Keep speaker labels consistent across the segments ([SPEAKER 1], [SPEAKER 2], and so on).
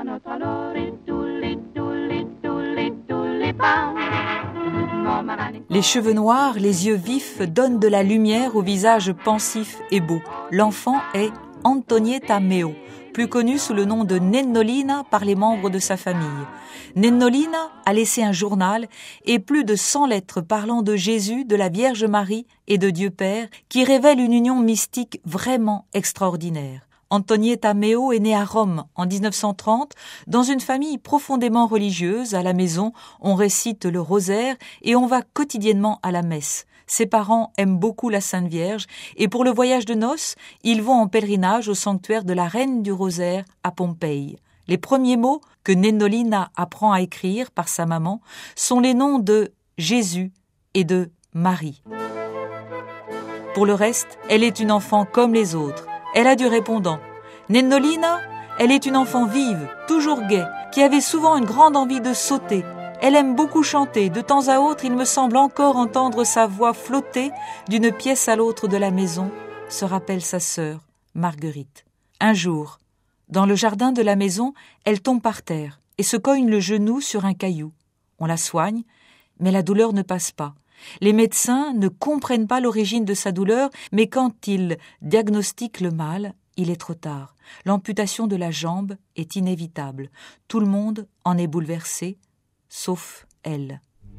[SPEAKER 1] Les cheveux noirs, les yeux vifs donnent de la lumière au visage pensif et beau. L'enfant est Antonietta Meo, plus connue sous le nom de Nennolina par les membres de sa famille. Nennolina a laissé un journal et plus de 100 lettres parlant de Jésus, de la Vierge Marie et de Dieu Père, qui révèlent une union mystique vraiment extraordinaire. Antonietta Meo est née à Rome en 1930 dans une famille profondément religieuse. À la maison, on récite le rosaire et on va quotidiennement à la messe. Ses parents aiment beaucoup la Sainte Vierge et pour le voyage de noces, ils vont en pèlerinage au sanctuaire de la Reine du Rosaire à Pompéi. Les premiers mots que Nennolina apprend à écrire par sa maman sont les noms de Jésus et de Marie. Pour le reste, elle est une enfant comme les autres. Elle a du répondant. Nennolina, elle est une enfant vive, toujours gaie, qui avait souvent une grande envie de sauter. Elle aime beaucoup chanter. De temps à autre, il me semble encore entendre sa voix flotter d'une pièce à l'autre de la maison, se rappelle sa sœur, Marguerite. Un jour, dans le jardin de la maison, elle tombe par terre et se cogne le genou sur un caillou. On la soigne, mais la douleur ne passe pas. Les médecins ne comprennent pas l'origine de sa douleur, mais quand ils diagnostiquent le mal, il est trop tard. L'amputation de la jambe est inévitable. Tout le monde en est bouleversé, sauf elle.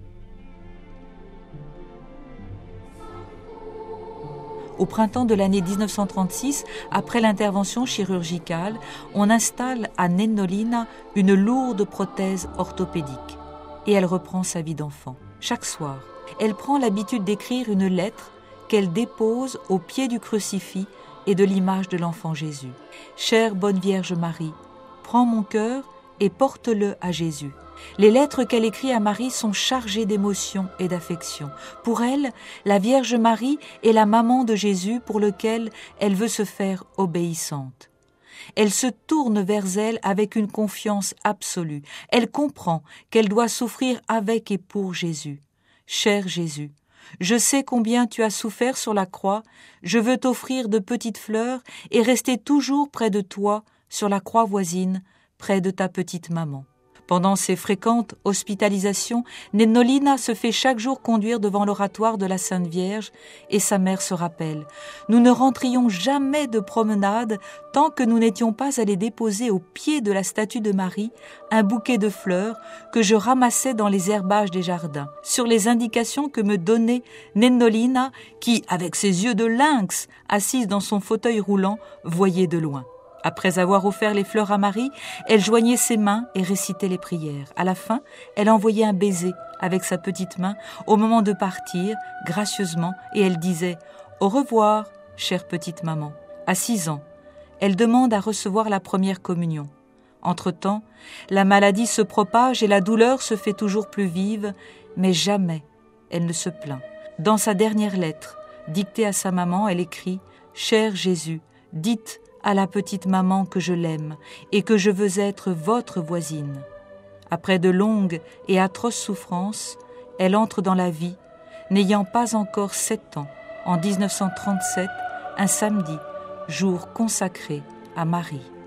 [SPEAKER 1] Au printemps de l'année 1936, après l'intervention chirurgicale, on installe à Nennolina une lourde prothèse orthopédique et elle reprend sa vie d'enfant. Chaque soir, elle prend l'habitude d'écrire une lettre qu'elle dépose au pied du crucifix et de l'image de l'enfant Jésus. « Chère bonne Vierge Marie, prends mon cœur et porte-le à Jésus. » Les lettres qu'elle écrit à Marie sont chargées d'émotion et d'affection. Pour elle, la Vierge Marie est la maman de Jésus pour lequel elle veut se faire obéissante. Elle se tourne vers elle avec une confiance absolue. Elle comprend qu'elle doit souffrir avec et pour Jésus. Cher Jésus, je sais combien tu as souffert sur la croix, je veux t'offrir de petites fleurs et rester toujours près de toi sur la croix voisine, près de ta petite maman. Pendant ses fréquentes hospitalisations, Nennolina se fait chaque jour conduire devant l'oratoire de la Sainte Vierge et sa mère se rappelle. Nous ne rentrions jamais de promenade tant que nous n'étions pas allés déposer au pied de la statue de Marie un bouquet de fleurs que je ramassais dans les herbages des jardins. Sur les indications que me donnait Nennolina qui, avec ses yeux de lynx, assise dans son fauteuil roulant, voyait de loin. Après avoir offert les fleurs à Marie, elle joignait ses mains et récitait les prières. À la fin, elle envoyait un baiser avec sa petite main au moment de partir, gracieusement, et elle disait « Au revoir, chère petite maman ». À 6 ans, elle demande à recevoir la première communion. Entre-temps, la maladie se propage et la douleur se fait toujours plus vive, mais jamais elle ne se plaint. Dans sa dernière lettre, dictée à sa maman, elle écrit « Cher Jésus, dites à la petite maman que je l'aime et que je veux être votre voisine. » Après de longues et atroces souffrances, elle entre dans la vie, n'ayant pas encore 7 ans, en 1937, un samedi, jour consacré à Marie.